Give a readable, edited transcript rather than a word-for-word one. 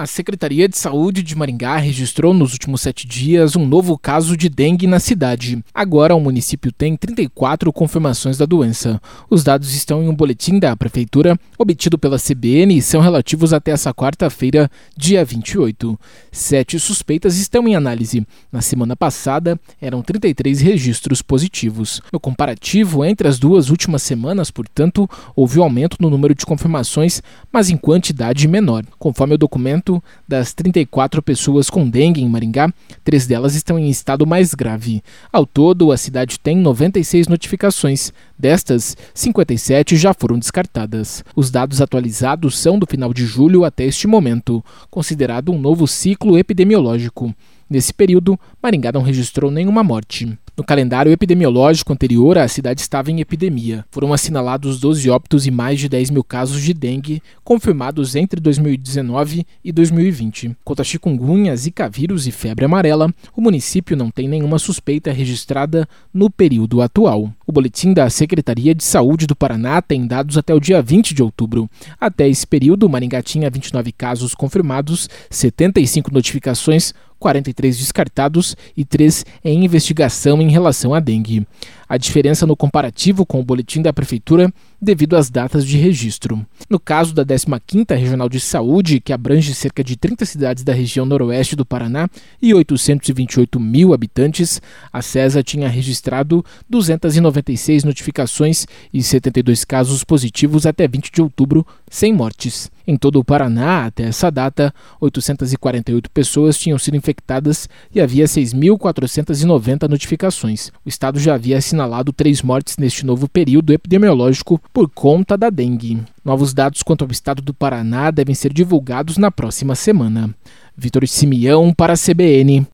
A Secretaria de Saúde de Maringá registrou nos últimos 7 dias um novo caso de dengue na cidade. Agora, o município tem 34 confirmações da doença. Os dados estão em um boletim da Prefeitura, obtido pela CBN, e são relativos até essa quarta-feira, dia 28. 7 suspeitas estão em análise. Na semana passada, eram 33 registros positivos. No comparativo, entre as duas últimas semanas, portanto, houve um aumento no número de confirmações, mas em quantidade menor. Conforme o documento, das 34 pessoas com dengue em Maringá, 3 delas estão em estado mais grave. Ao todo, a cidade tem 96 notificações. Destas, 57 já foram descartadas. Os dados atualizados são do final de julho até este momento, considerado um novo ciclo epidemiológico. Nesse período, Maringá não registrou nenhuma morte. No calendário epidemiológico anterior, a cidade estava em epidemia. Foram assinalados 12 óbitos e mais de 10 mil casos de dengue, confirmados entre 2019 e 2020. Quanto a chikungunya, zika vírus e febre amarela, o município não tem nenhuma suspeita registrada no período atual. O boletim da Secretaria de Saúde do Paraná tem dados até o dia 20 de outubro. Até esse período, Maringá tinha 29 casos confirmados, 75 notificações, 43 descartados e 3 em investigação em relação à dengue. A diferença no comparativo com o boletim da Prefeitura devido às datas de registro. No caso da 15ª Regional de Saúde, que abrange cerca de 30 cidades da região noroeste do Paraná e 828 mil habitantes, a CESA tinha registrado 296 notificações e 72 casos positivos até 20 de outubro, sem mortes. Em todo o Paraná, até essa data, 848 pessoas tinham sido infectadas e havia 6.490 notificações. O estado já havia assinalado 3 mortes neste novo período epidemiológico por conta da dengue. Novos dados quanto ao estado do Paraná devem ser divulgados na próxima semana. Vitor Simeão para a CBN.